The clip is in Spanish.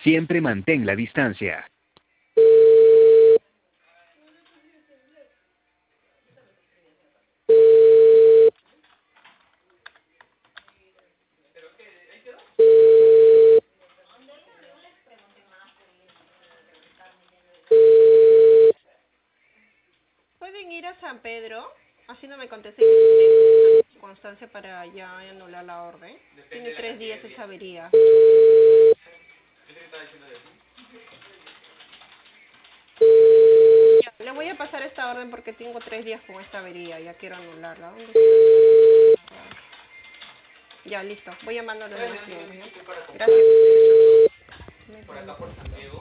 Siempre mantén la distancia. ¿Pueden ir a San Pedro? Así no me contesté constancia para ya anular la orden. Tiene 3 días esa avería. Ya, le voy a pasar esta orden porque tengo 3 días con esta avería. Ya quiero anularla. Ya, listo. Voy llamándole a los clientes. Gracias.